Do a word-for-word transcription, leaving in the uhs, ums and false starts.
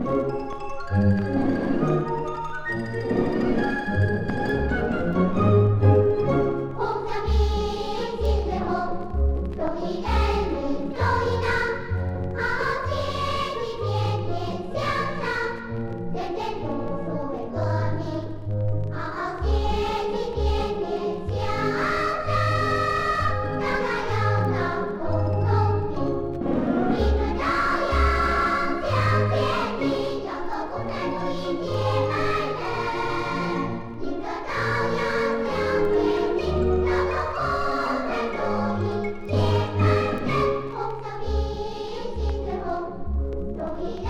红小兵，金最红，忠义人民忠义党，好好学习，天天向上，认真读书为革命，好好学习，天天向上，长大要当工农兵，一个朝阳向前进，要做共产主义铁腕人，一个朝阳向前进，要做共产主义铁腕人，红小兵，金最红，忠义